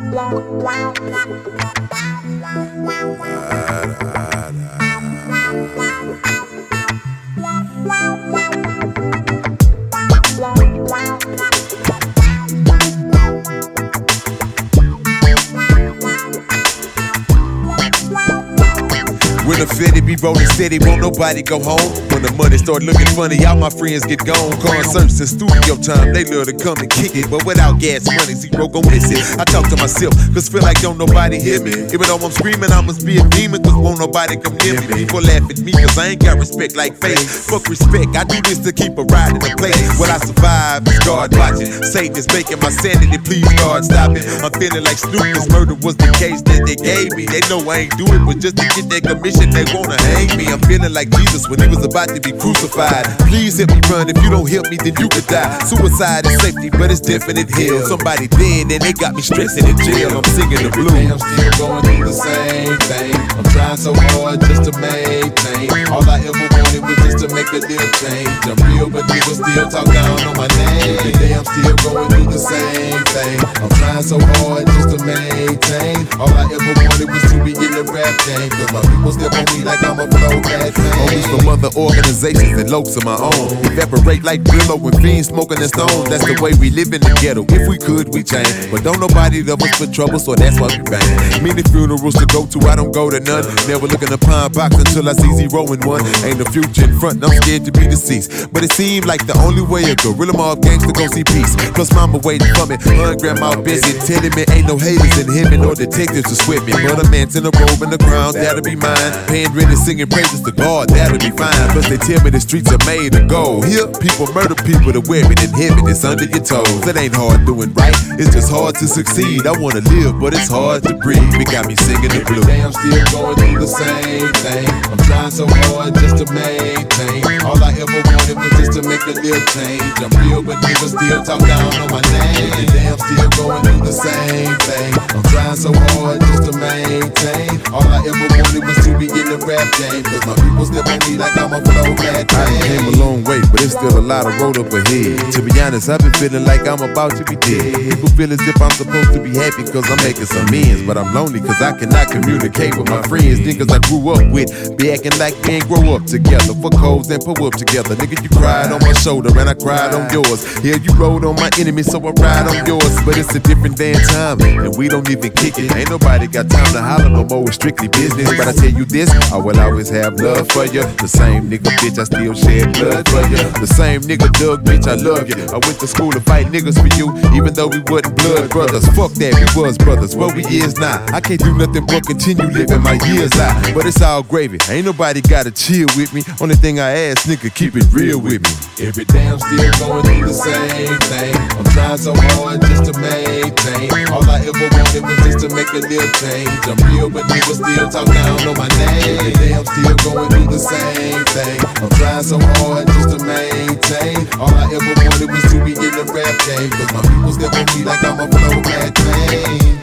When the Fetty be rolling steady, won't nobody go home. When the money start looking funny, all my friends get gone. Concerts and studio time, they love to come and kick it. But without gas money, zero gon' miss it. I talk to myself, cause feel like don't nobody hear me. Even though I'm screaming, I must be a demon, cause won't nobody come near me. People laugh at me, cause I ain't got respect like faith. Fuck respect, I do this to keep a ride in the place. When I survive, it's God watching. Satan is making my sanity, please God stop it. I'm feeling like Snoop, this murder was the case that they gave me. They know I ain't do it, but just to get their commission, they wanna hang me. I'm feeling like Jesus when he was about to be crucified. Please help me run, if you don't help me, then you could die. Suicide is safety, but it's definite hell. Somebody dead and they got me stressing in jail. I'm singing the blues. I'm still going through the same thing. I'm trying so hard just to maintain. All I ever wanted was just to make a little change. I'm real, but people still talk down on my name. Every day I'm still going through the same thing. I'm trying so hard just to maintain. All I ever wanted was to be in the rap game. Cause my people step on me like I'm a flow bad thing. Homies from other organizations and lokes of my own. Evaporate like Brillo when fiends smoking and stones. That's the way we live in the ghetto. If we could, we change. But don't nobody love us for trouble, so that's why we bang. Many funerals to go to, I don't go to none. Never look in the pine box until I see zero in one. Ain't the future in front, I'm scared to be deceased. But it seemed like the only way a gorilla mob gangster go see peace. Plus mama waiting for me, her and grandma busy telling me ain't no haters in heaven or detectives to sweat me. But a man's in a robe and the crown, that'll be mine. Paying rent and singing praises to God, that'll be fine. Plus they tell me the streets are made of gold. Here, people murder people to wear it in heaven, it's under your toes. It ain't hard doing right, it's just hard to succeed. I wanna live, but it's hard to breathe. It got me singing the blues. Every day I'm still going through the same thing. I'm trying so hard just to maintain. All I ever wanted was just to make a little change. I'm real, but people still talk down on my name. Every day I'm still going through the same thing. I'm trying so hard just to maintain. All I ever wanted was to be in the rap game. Cause my people step on me like I'm a flow bad thing. I came a long way, but it's still a lot of road up ahead. To be honest, I've been feeling like I'm about to be dead. People feel as if I'm supposed to be happy cause I'm making some ends. But I'm lonely cause I cannot communicate with my friends. Niggas I grew up with be acting like we ain't grow up together. Fuck hoes and pull up together. Nigga, you cried on my shoulder and I cried on yours. Yeah, you rode on my enemy, so I ride on yours. But it's a different damn time, and we don't even kick it. Ain't nobody got time to holler no more, it's strictly business. But I tell you this, I will always have love for you. The same nigga, bitch, I still shed blood for you. The same nigga, Doug, bitch, I love you. I went to school to fight niggas for you, even though we wasn't blood brothers. Fuck that, we was brothers, what we is now. I can't do nothing but continue living my years out. But it's all gravy, ain't nobody gotta chill with me. Only thing I ask, nigga, keep it real with me. Every day I'm still going through the same thing. I'm trying so hard just to maintain. All I ever wanted was just to make a little change. I'm real, but people still talk down on my name. Every day I'm still going through the same thing. I'm trying so hard just to maintain. All I ever wanted was to be in the rap game. Cause my people step on me like I'm a flow bad thing.